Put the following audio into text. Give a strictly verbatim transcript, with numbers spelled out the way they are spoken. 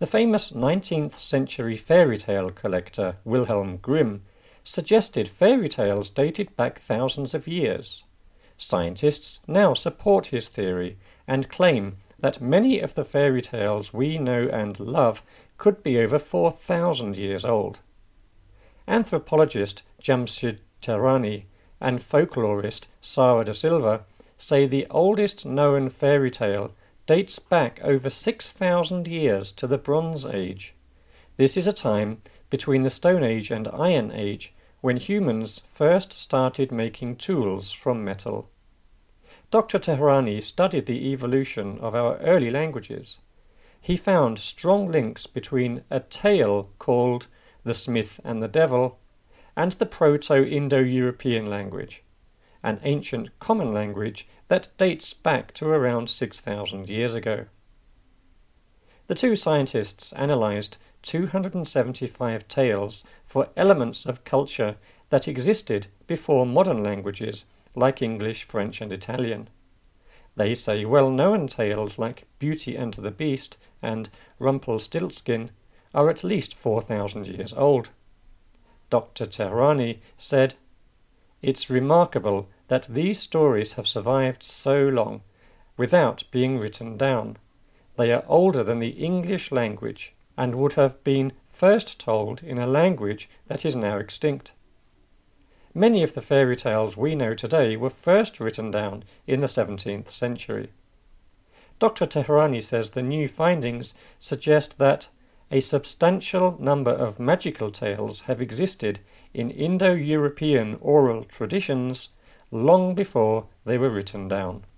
The famous nineteenth century fairy tale collector Wilhelm Grimm suggested fairy tales dated back thousands of years. Scientists now support his theory and claim that many of the fairy tales we know and love could be over four thousand years old. Anthropologist Jamshid Tehrani and folklorist Sara da Silva say the oldest known fairy tale dates back over six thousand years to the Bronze Age. This is a time between the Stone Age and Iron Age when humans first started making tools from metal. Doctor Tehrani studied the evolution of our early languages. He found strong links between a tale called The Smith and the Devil and the Proto-Indo-European language, an ancient common language that dates back to around six thousand years ago. The two scientists analysed two hundred seventy-five tales for elements of culture that existed before modern languages like English, French and Italian. They say well-known tales like Beauty and the Beast and Rumpelstiltskin are at least four thousand years old. Doctor Tehrani said, "It's remarkable that these stories have survived so long without being written down. They are older than the English language and would have been first told in a language that is now extinct. Many of the fairy tales we know today were first written down in the seventeenth century. Doctor Tehrani says the new findings suggest that a substantial number of magical tales have existed in Indo-European oral traditions long before they were written down.